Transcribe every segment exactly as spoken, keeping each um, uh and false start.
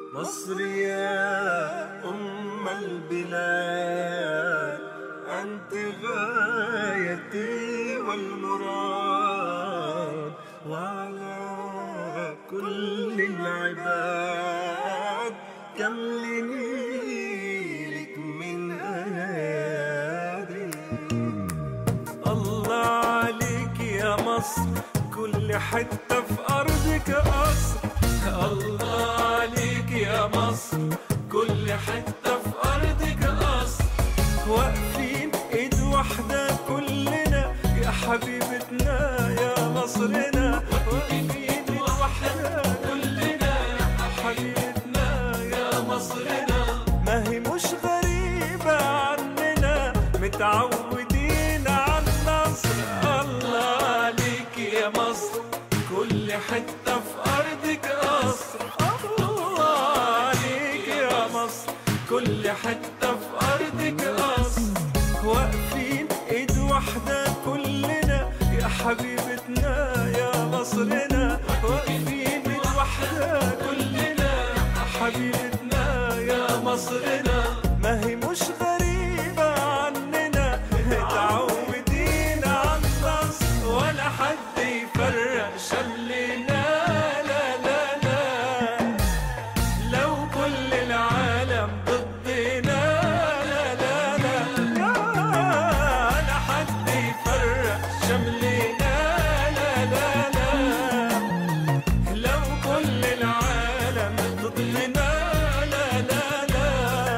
مصر يا أم البلاد، أنت غايتي والمراد، وعلى كل العباد كم لنيلك من أيادي. الله عليك يا مصر، كل حتة في أرضك قصر. الله عليك يا مصر، كل حتة في أرضك قصر. واقفين إيد واحدة كلنا يا حبيبتنا يا مصرنا، واقفين إيد واحدة كلنا يا حبيبتنا يا مصرنا. ما هي مش غريبة عننا، متعودين على النصر. الله عليك يا مصر، كل حتة في أرضك قصر. الله عليك يا مصر، كل حتة في أرضك قصر. واقفين إيد واحدة كلنا يا حبيبتنا يا مصرنا، واقفين إيد واحدة كلنا يا حبيبتنا يا مصرنا. ما هي مش غريبة عننا، متعودين على النصر، ولا حد يفرق شملنا. لا لا لا، لو كل العالم ضدنا، لا لا لا، ولا حد يفرق شملنا. لا لا لا، لو كل العالم ضدنا. لا لا لا،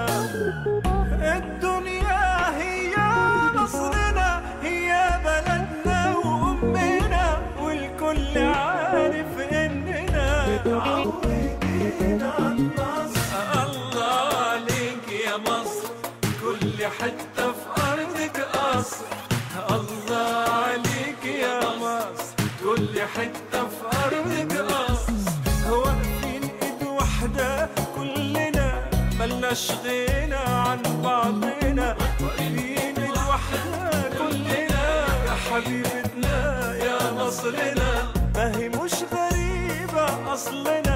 الدنيا هي مصرنا، هي بلدنا وأمنا، والكل عارف إننا متعودين على النصر. الله عليك يا مصر، كل حتة في أرضك قصر. الله عليك يا مصر، كل حتة في أرضك قصر. واقفين إيد واحدة كلنا، ملناش غنى عن بعضنا. واقفين إيد واحدة كلنا يا حبيبتنا يا مصرنا. ما هي مش غريبة أصلنا،